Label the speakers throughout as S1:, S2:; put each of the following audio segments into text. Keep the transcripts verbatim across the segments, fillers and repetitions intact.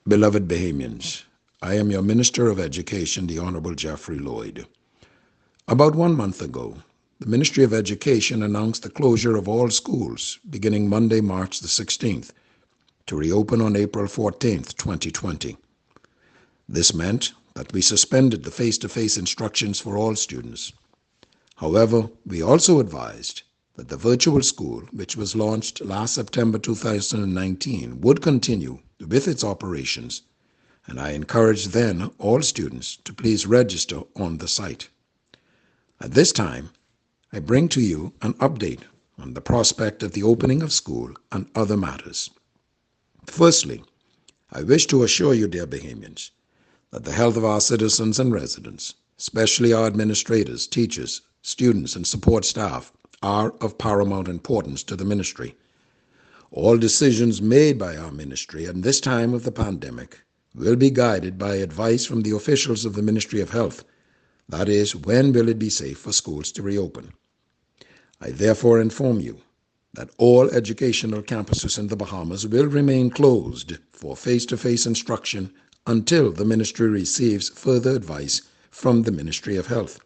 S1: Beloved Bahamians, I am your Minister of Education, the Honorable Jeffrey Lloyd. About one month ago, the Ministry of Education announced the closure of all schools beginning Monday, March the sixteenth, to reopen on April fourteenth, twenty twenty. This meant that we suspended the face-to-face instructions for all students. However, we also advised that the virtual school, which was launched last September two thousand nineteen, would continue with its operations, and I encouraged then all students to please register on the site. At this time, I bring to you an update on the prospect of the opening of school and other matters. Firstly, I wish to assure you, dear Bahamians, that the health of our citizens and residents, especially our administrators, teachers, students, and support staff, are of paramount importance to the ministry. All decisions made by our ministry at this time of the pandemic will be guided by advice from the officials of the Ministry of Health. That is, when will it be safe for schools to reopen? I therefore inform you that all educational campuses in the Bahamas will remain closed for face-to-face instruction until the ministry receives further advice from the Ministry of Health.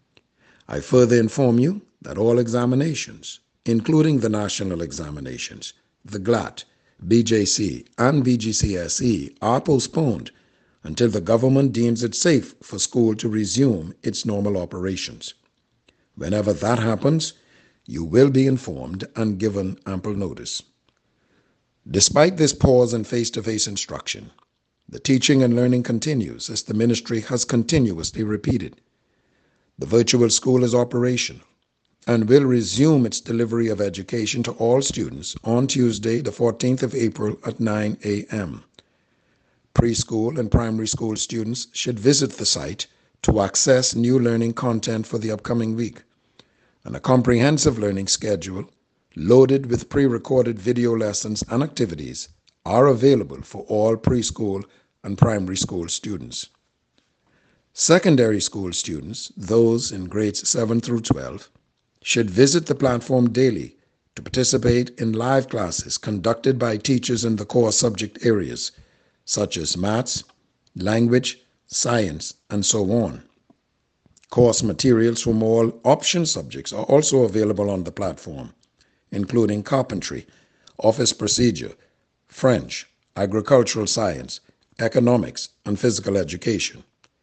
S1: I further inform you that all examinations, including the national examinations, the G L A T, B J C, and B G C S E, are postponed until the government deems it safe for school to resume its normal operations. Whenever that happens, you will be informed and given ample notice. Despite this pause in face-to-face instruction, the teaching and learning continues as the ministry has continuously repeated. The virtual school is operational and will resume its delivery of education to all students on Tuesday, the fourteenth of April at nine a m Preschool and primary school students should visit the site to access new learning content for the upcoming week, and a comprehensive learning schedule loaded with pre-recorded video lessons and activities are available for all preschool and primary school students. Secondary school students, those in grades seven through twelve, should visit the platform daily to participate in live classes conducted by teachers in the core subject areas, such as maths, language, science, and so on. Course materials from all option subjects are also available on the platform, including carpentry, office procedure, French, agricultural science, economics, and physical education.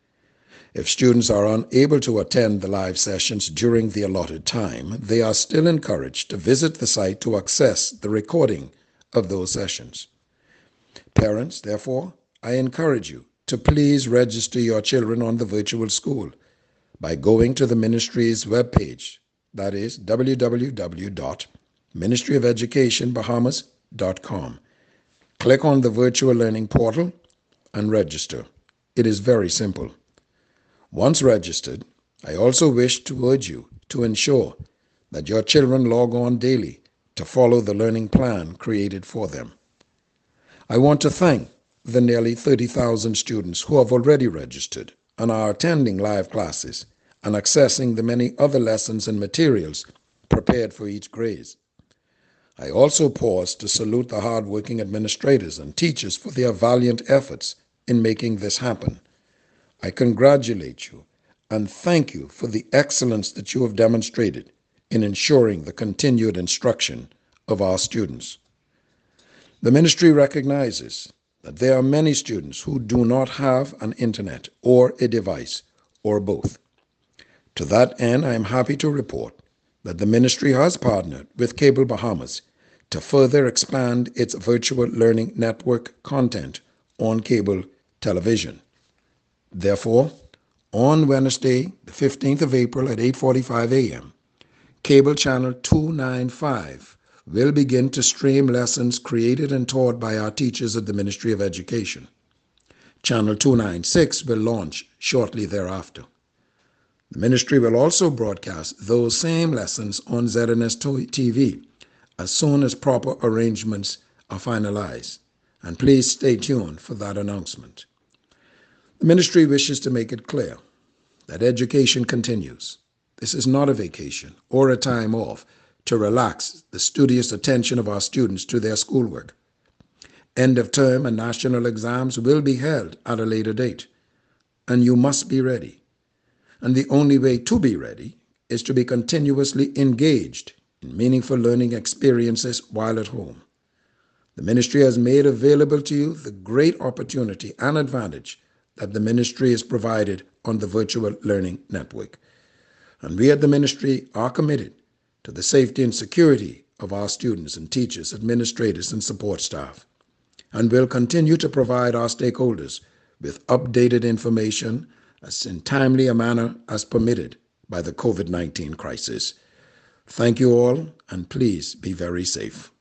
S1: If students are unable to attend the live sessions during the allotted time, they are still encouraged to visit the site to access the recording of those sessions. Parents, therefore, I encourage you to please register your children on the virtual school by going to the ministry's webpage, that is w w w dot ministry of education bahamas dot com. Click on the virtual learning portal and register. It is very simple. Once registered, I also wish to urge you to ensure that your children log on daily to follow the learning plan created for them. I want to thank the nearly thirty thousand students who have already registered and are attending live classes and accessing the many other lessons and materials prepared for each grade. I also pause to salute the hard-working administrators and teachers for their valiant efforts in making this happen. I congratulate you and thank you for the excellence that you have demonstrated in ensuring the continued instruction of our students. The ministry recognizes that there are many students who do not have an internet or a device, or both. To that end, I am happy to report that the ministry has partnered with Cable Bahamas to further expand its virtual learning network content on cable television. Therefore, on Wednesday, the fifteenth of April at eight forty-five a m, Cable Channel two ninety-five will begin to stream lessons created and taught by our teachers at the Ministry of Education. Channel two ninety-six will launch shortly thereafter. The ministry will also broadcast those same lessons on Z N S T V as soon as proper arrangements are finalized, and please stay tuned for that announcement. The ministry wishes to make it clear that education continues. This is not a vacation or a time off to relax the studious attention of our students to their schoolwork. End of term and national exams will be held at a later date, and you must be ready. And the only way to be ready is to be continuously engaged in meaningful learning experiences while at home. The ministry has made available to you the great opportunity and advantage that the ministry is provided on the Virtual Learning Network. And we at the ministry are committed to the safety and security of our students and teachers, administrators, and support staff, and will continue to provide our stakeholders with updated information as in timely a manner as permitted by the COVID nineteen crisis. Thank you all, and please be very safe.